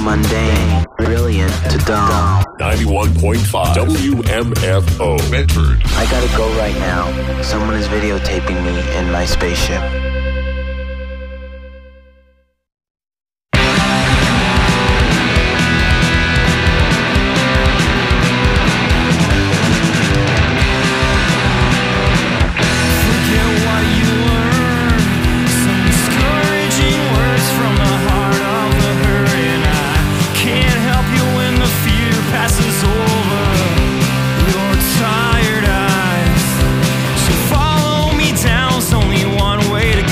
mundane, brilliant to dumb. 91.5 WMFO Medford. I gotta go right now. Someone is videotaping me in my spaceship. Tired eyes, so follow me down. There's only one way to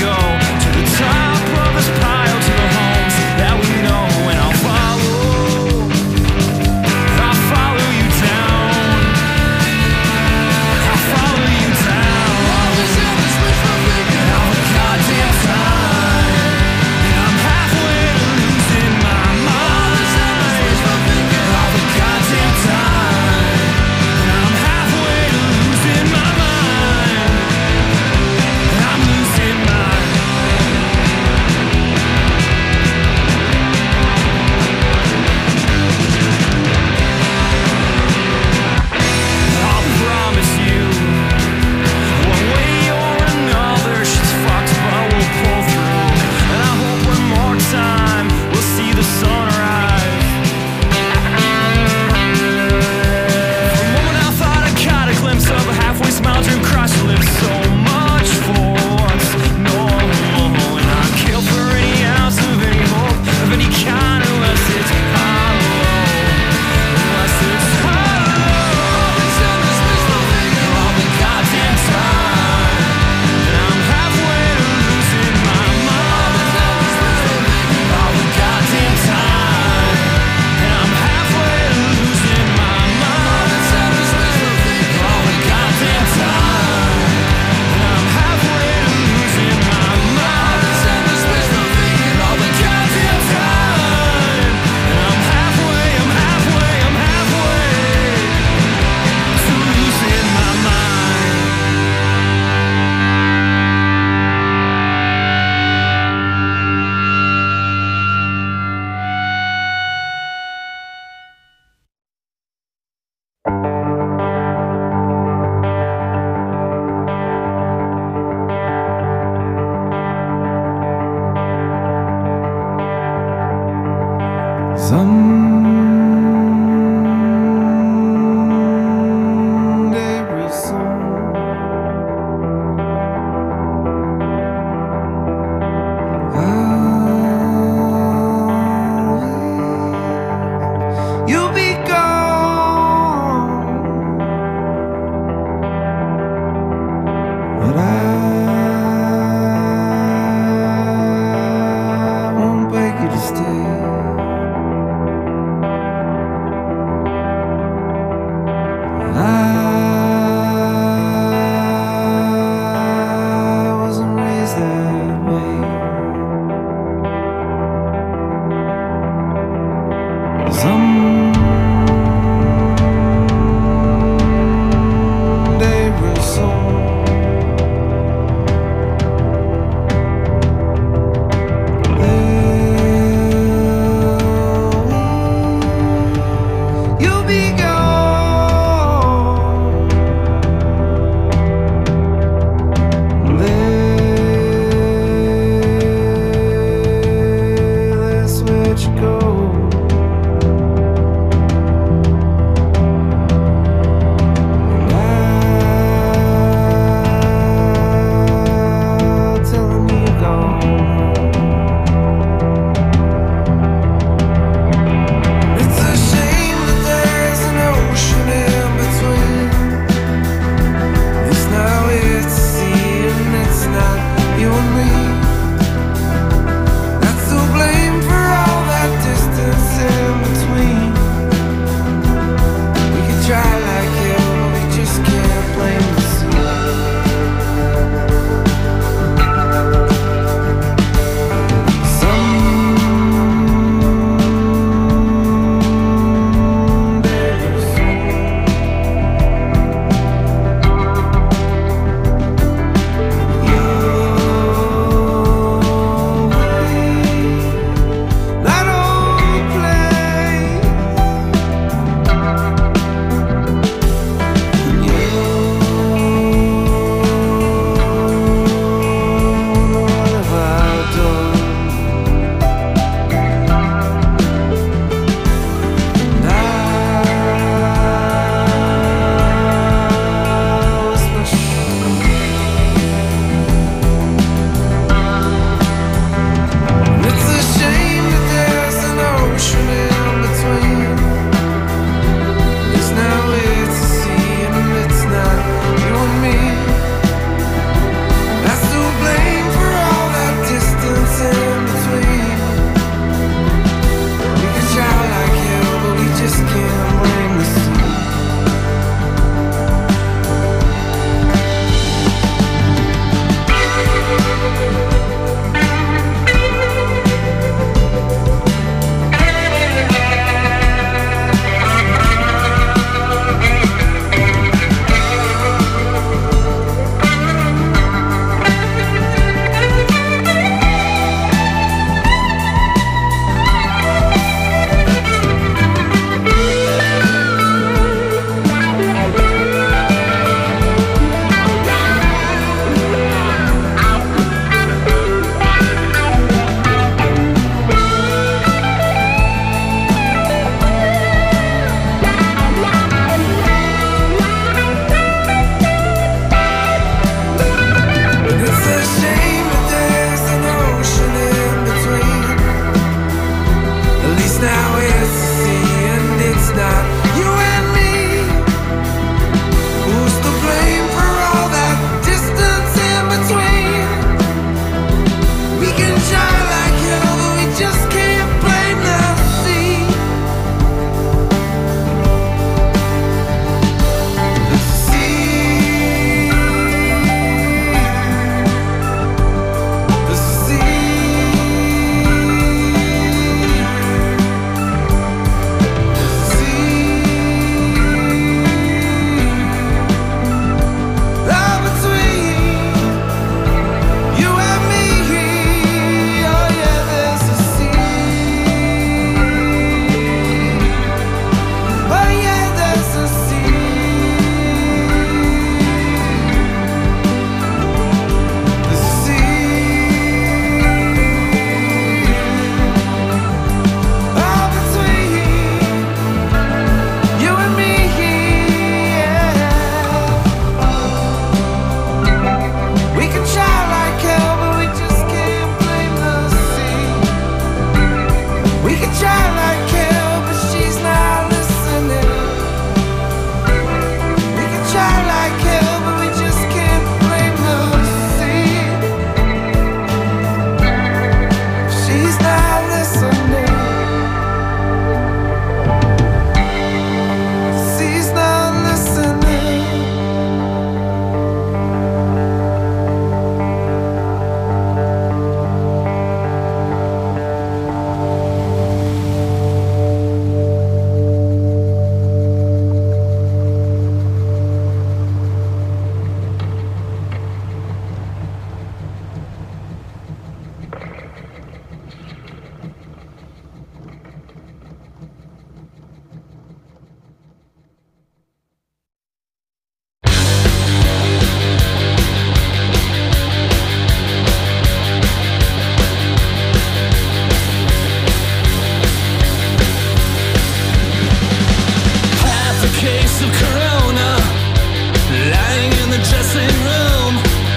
case of Corona, lying in the dressing room.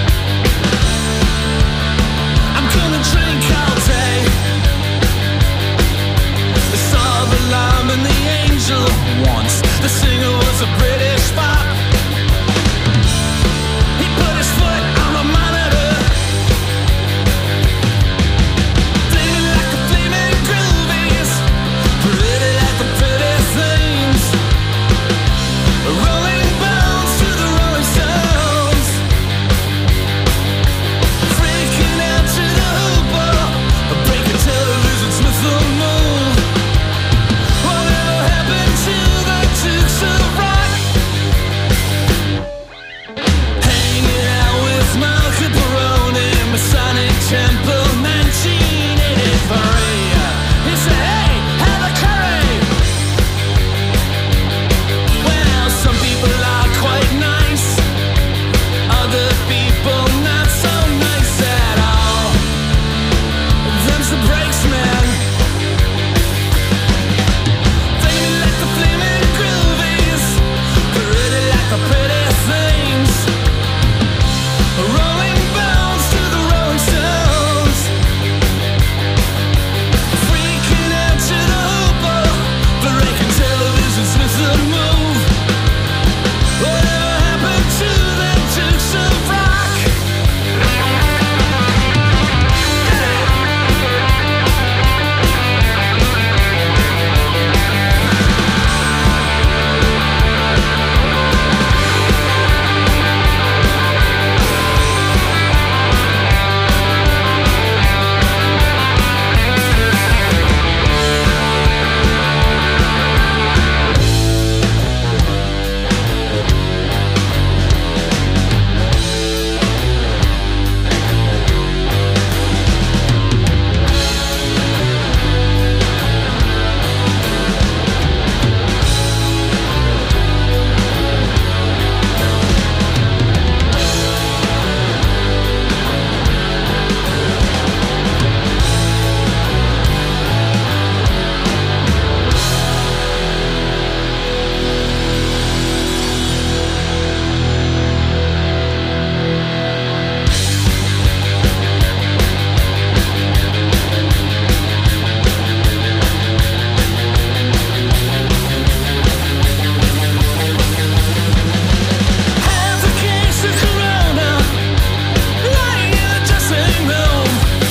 I'm gonna drink all day. I saw the lamb and the angel once. The singer was a British pop. He put his foot on the monitor, flaming like the flaming groovies, pretty like the pretty things, rolling bones to the Rolling Stones, freaking out to the hooper, breaking televisions with the moon. Whatever happened to the Dukes of Rock? Hanging out with Marco Peroni, Masonic Temple, 1983. He said, hey, have a curry. Well, some people are quite nice, other people not so nice at all. Them's the breaks, man. Flaming like the flaming groovies, pretty like the pretty things, rolling bones to the Rolling Stones, freaking out to the hooper, breaking televisions with the move. Whatever happened to the Dukes of Rock? Have a case of Corona, lying in the dressing room.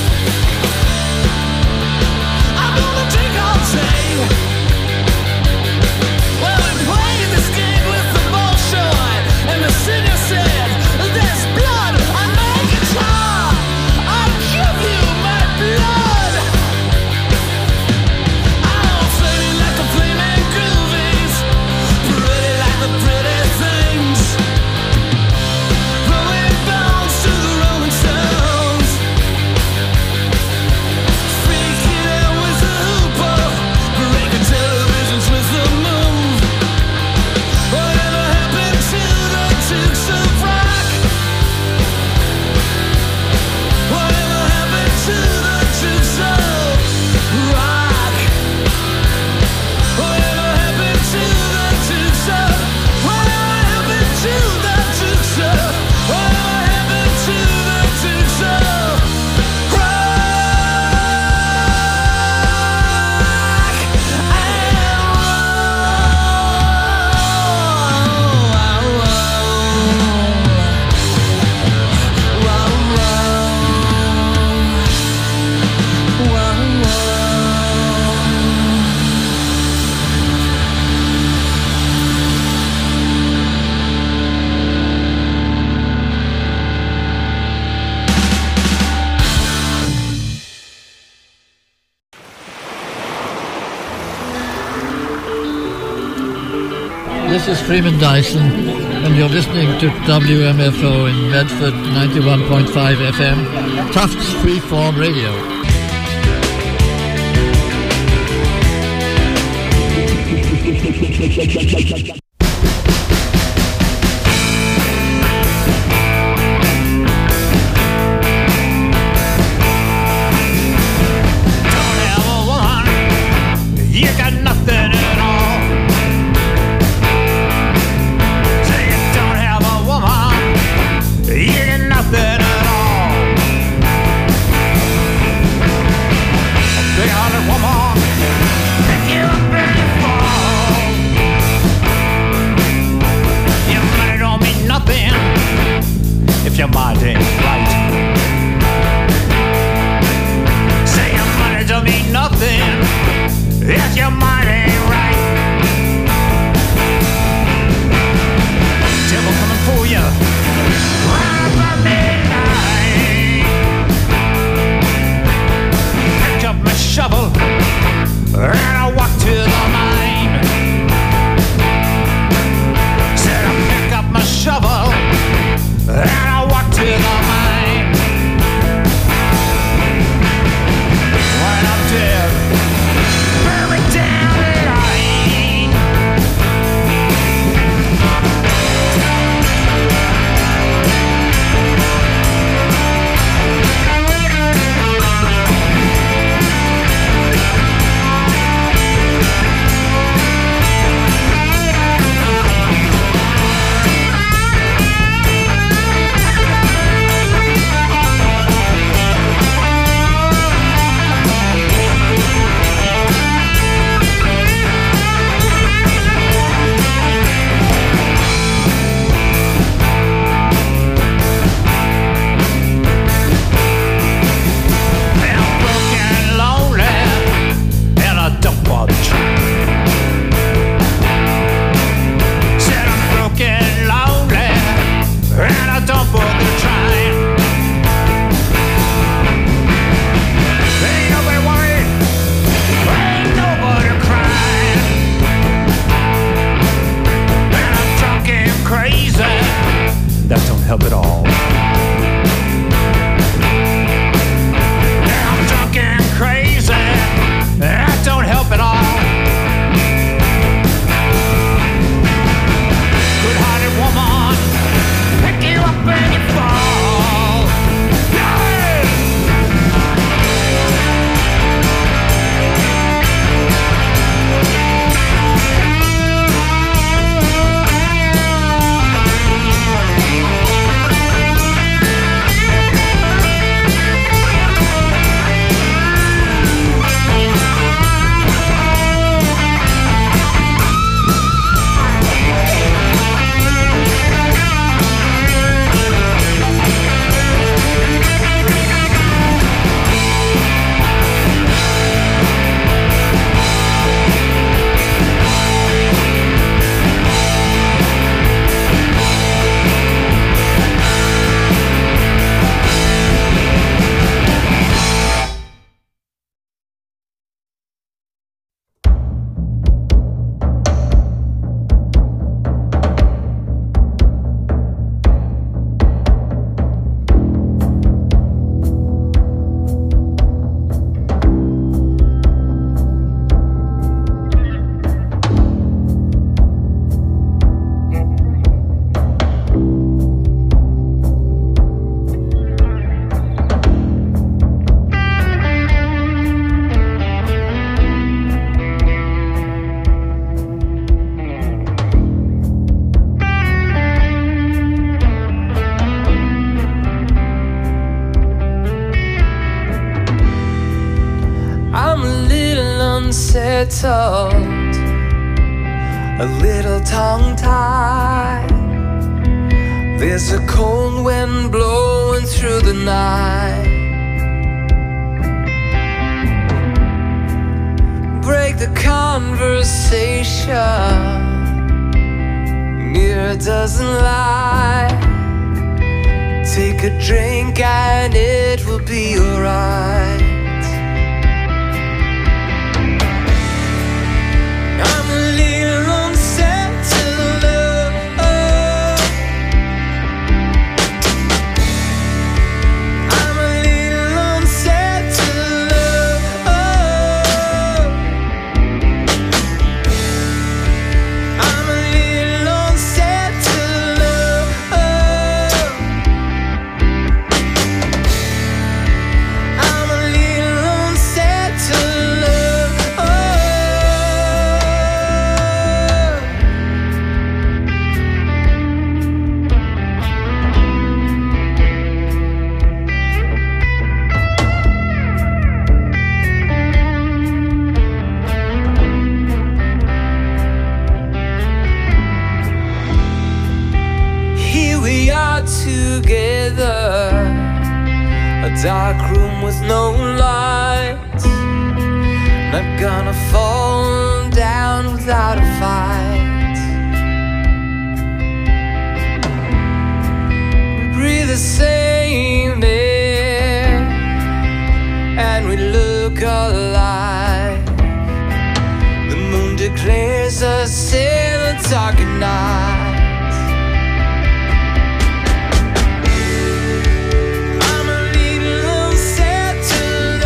I'm gonna drink all day. Well, we played this game with the bullshit, and the singer said, there's blood on my guitar. I'll give you my blood. I'm flaming like the flaming groovies, pretty like the pretty things, rolling bones to the Rolling Stones, freaking out with the hooper, breaking televisions with the move. Whatever happened to the Dukes of Rock? Whatever happened to the Dukes of Rock? Whatever happened to the Dukes of? Whatever happened to the Dukes of? Whatever happened to the Dukes of This is Freeman Dyson, and you're listening to WMFO in Medford, 91.5 FM, Tufts Freeform Radio. You got nothing at all. help at all. I'm drunk and crazy. That don't help at all. Good-hearted woman, pick you up when you fall. Yeah! unsettled, a little tongue-tied. There's a cold wind blowing through the night. Break the conversation, mirror doesn't lie. Take a drink and it will be alright. I'm a little unsettled. I'm a little unsettled. I'm a little unsettled. I'm a little unsettled. Here we are together, a dark room with no light. Not gonna fall down without a fight. We breathe the same air and we look alive. The moon declares us in the dark at night. I'm a little unsettled.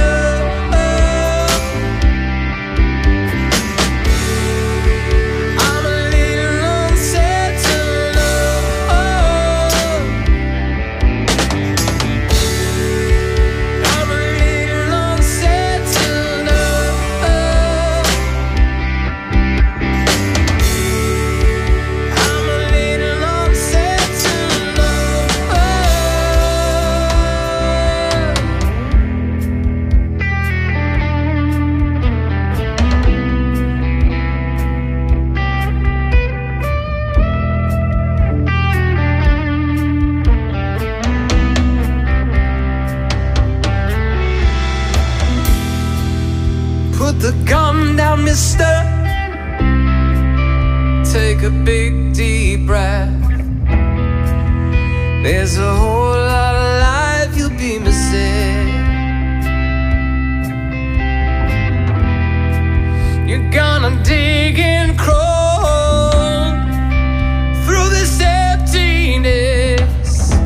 I'm a little unsettled. I'm a little unsettled. I'm a little unsettled. Put the gun down, mister. Take a big deep breath. There's a whole lot of life you'll be missing. You're gonna dig and crawl through this emptiness.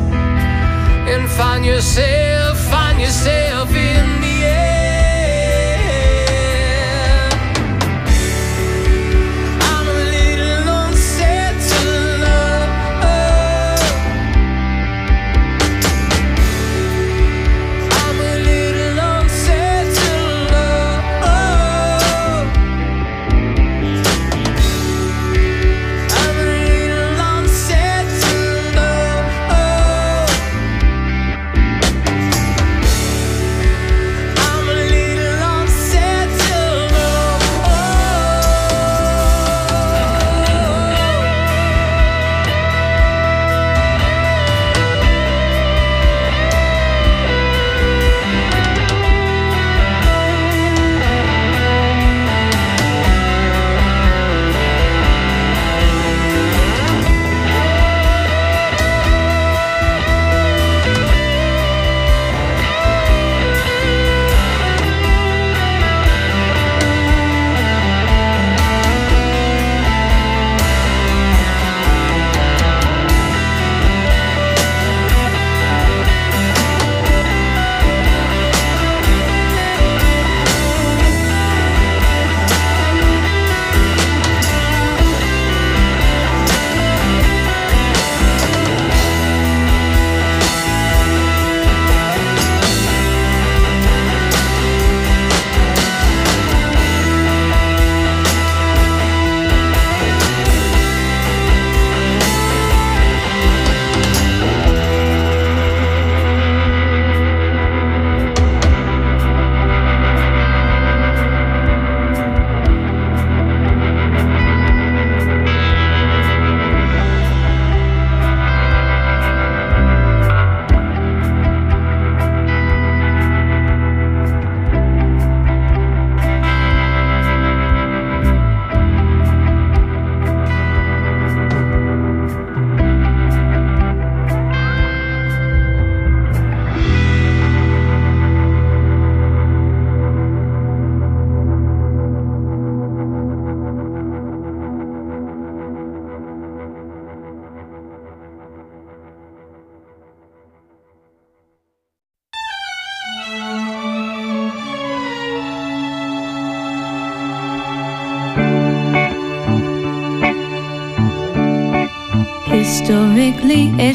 Historically, it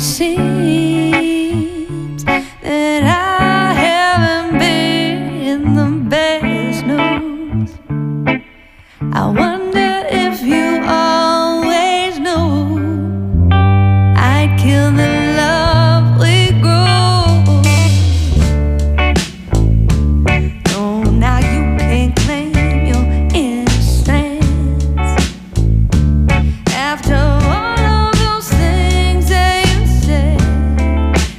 seems that I haven't been the best news. I wonder if you always knew I'd kill the love we grew. No, now you can't claim your innocence after all of those things that you said.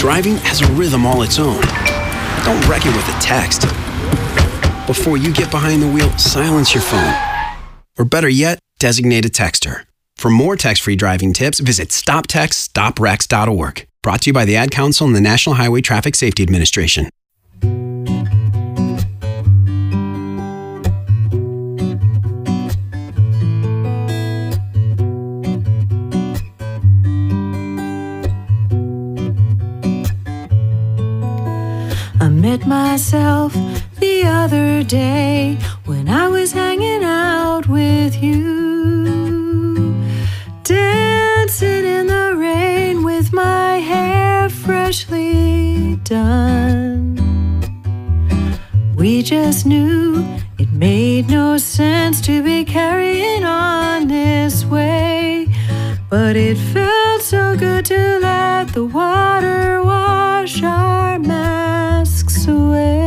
Driving has a rhythm all its own. Don't wreck it with a text. Before you get behind the wheel, silence your phone. Or better yet, designate a texter. For more text-free driving tips, visit stoptextstoprex.org. Brought to you by the Ad Council and the National Highway Traffic Safety Administration. I met myself the other day when I was hanging out with you, dancing in the rain with my hair freshly done. We just knew it made no sense to be carrying on this way, but it felt so good to let the water wash our masks away.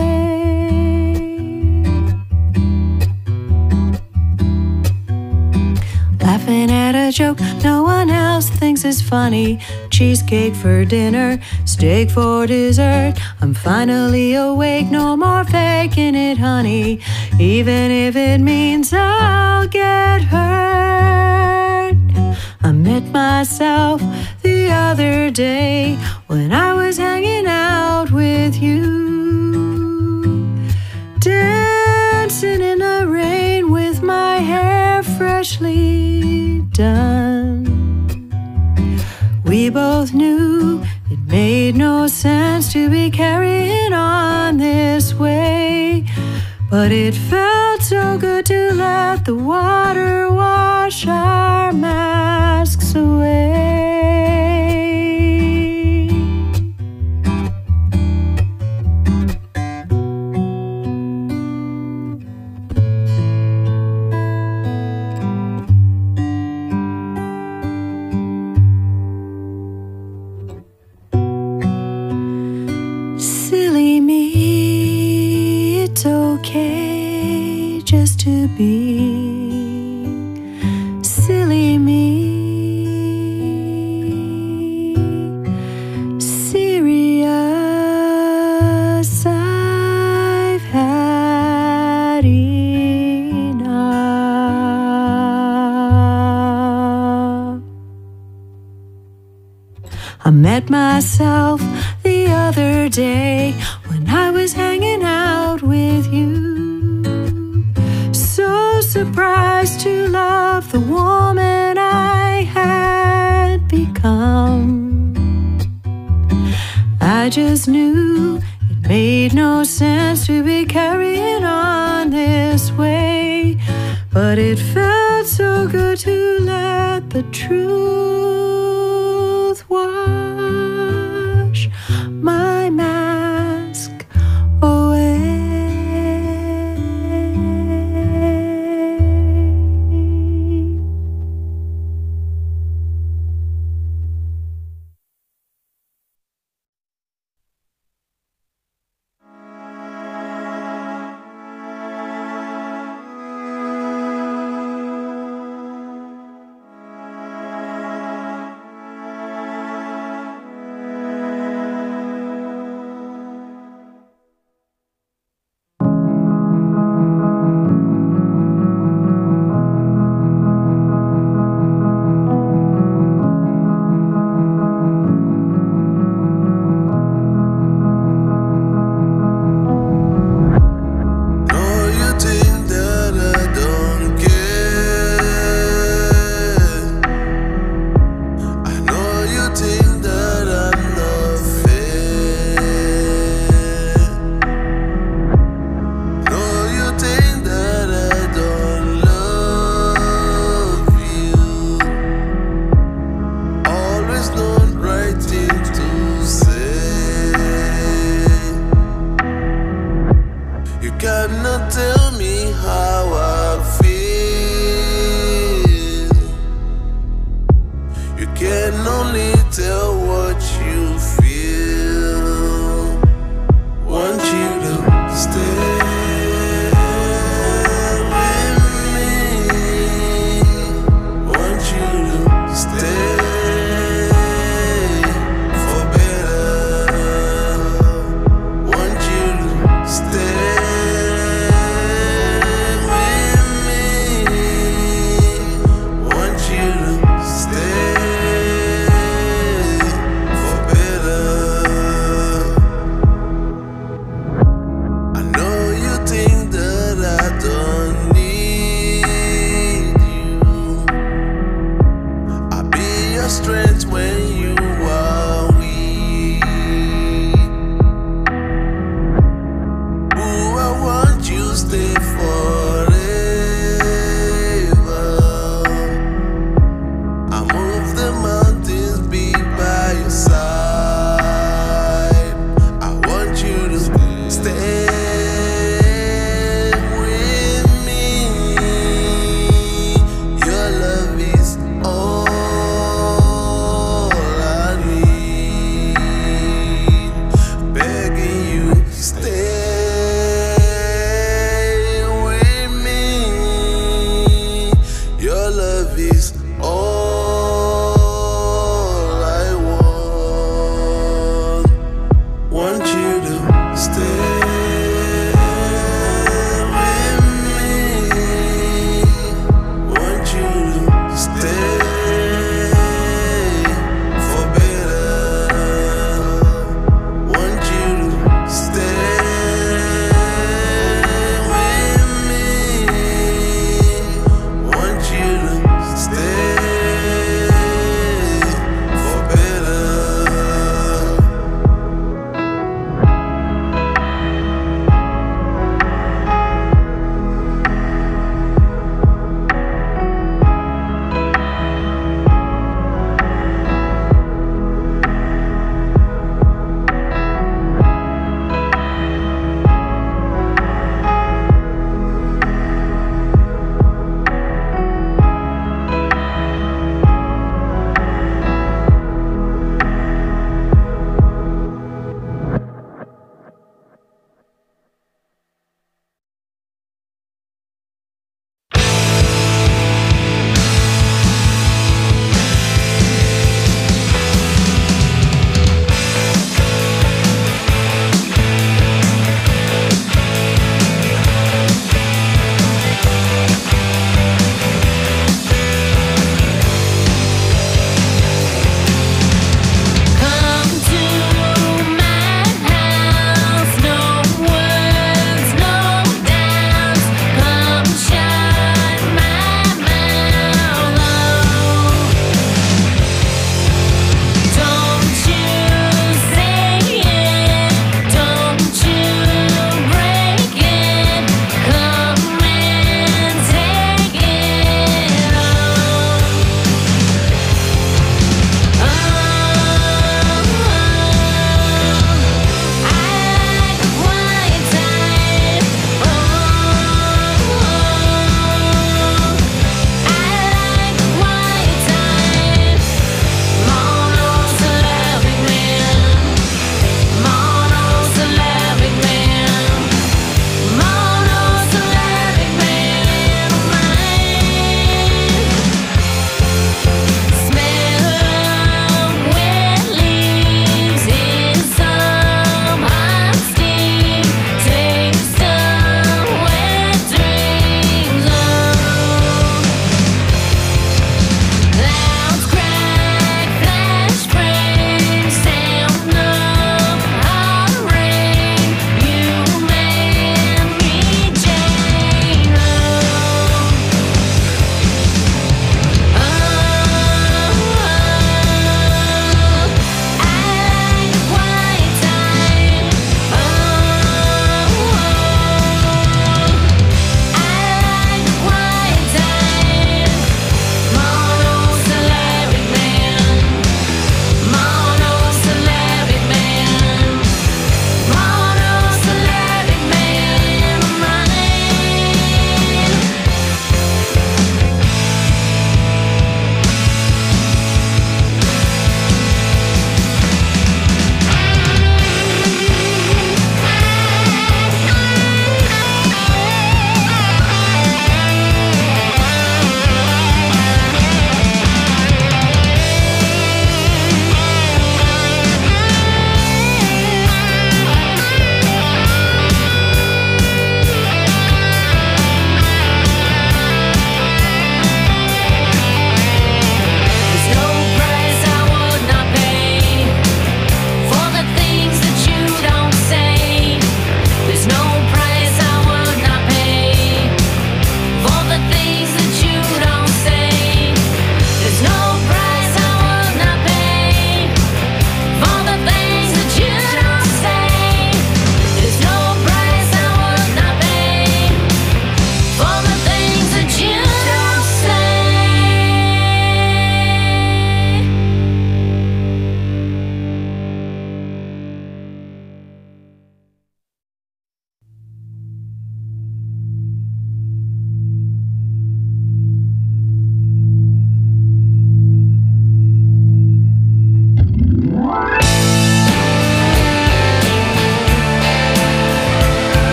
Laughing at a joke no one else thinks is funny. Cheesecake for dinner, steak for dessert. I'm finally awake, no more faking it, honey, even if it means I'll get hurt. I met myself the other day when I was hanging out with you, dancing in the rain with my hair freshly done. We both knew it made no sense to be carrying on this way, but it felt so good to let the water wash our masks away. Silly me, it's okay just to be silly me. Serious, I've had enough. I met myself the other day when I was hanging out with you, so surprised to love the woman I had become. I just knew it made no sense to be carrying on this way, but it felt so good to let the truth wash my mask away.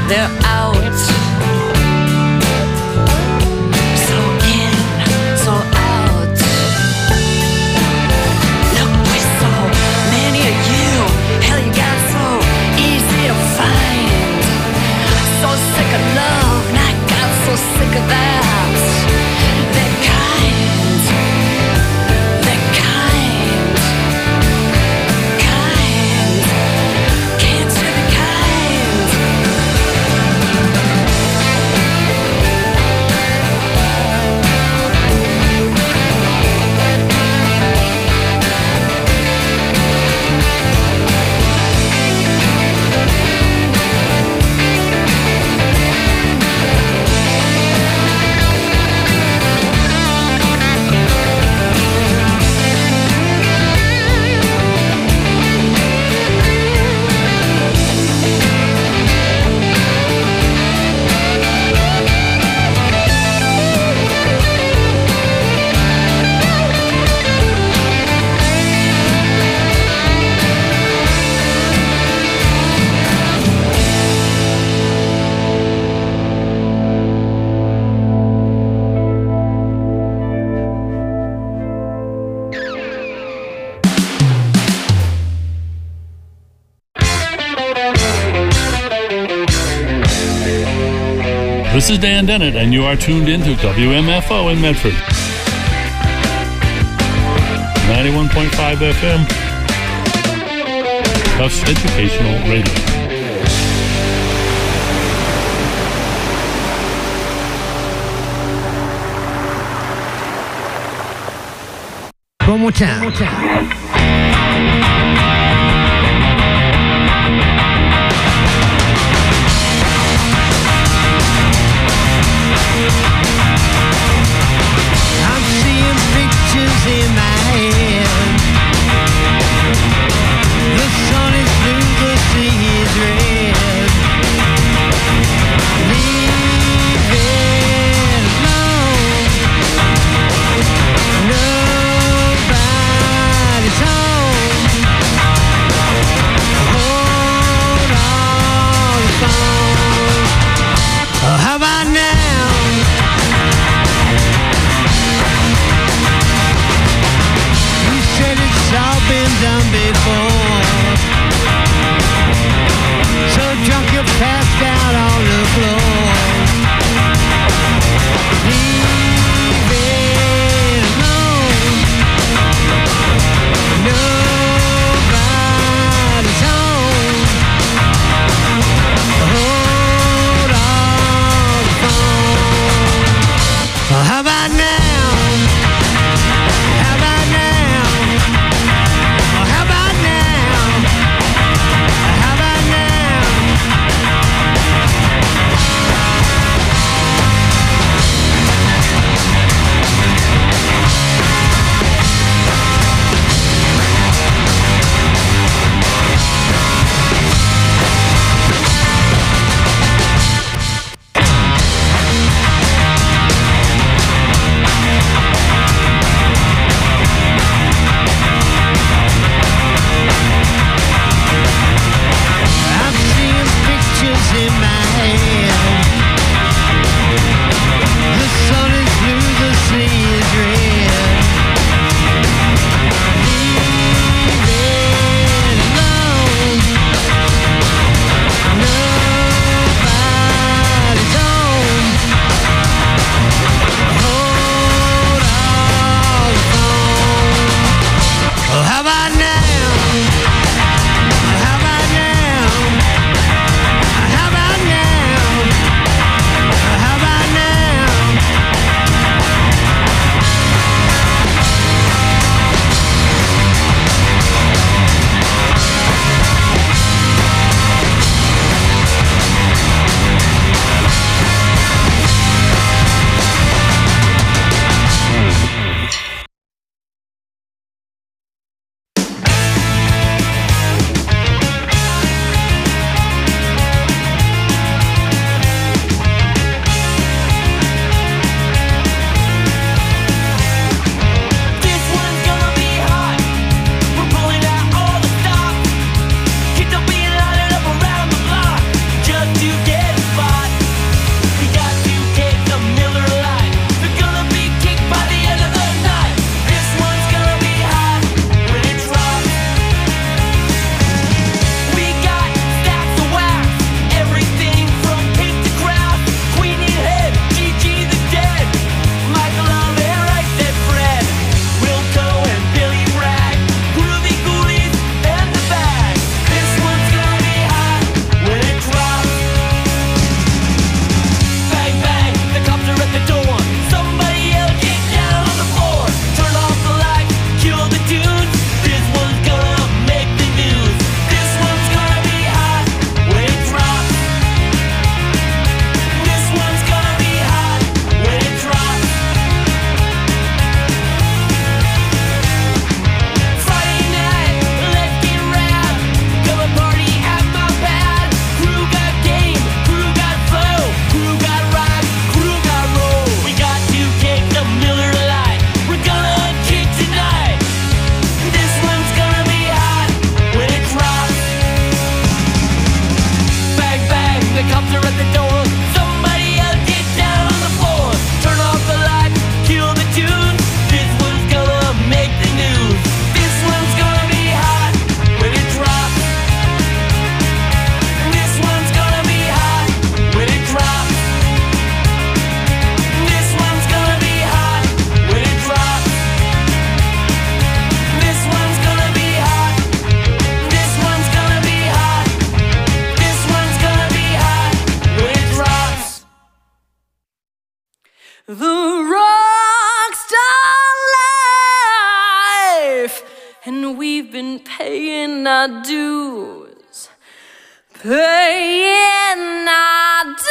they're out. So in, so out. Look, we're so many of you. Hell, you got so easy to find. So sick of love, and I got so sick of that. They're kind. They're kind. Kind. Can't you be kind? This is Dan Dennett, and you are tuned into WMFO in Medford. 91.5 FM. Tufts Educational Radio. One more time. One more time. I'm seeing pictures in my head. The sun is blue, the sea is red. Leave it alone. Nobody's home. the rock star life, and we've been paying our dues, paying our dues.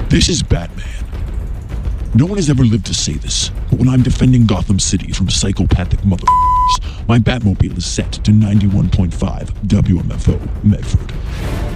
This is Batman. No one has ever lived to say this, but when I'm defending Gotham City from psychopathic motherfuckers, my Batmobile is set to 91.5 WMFO Medford.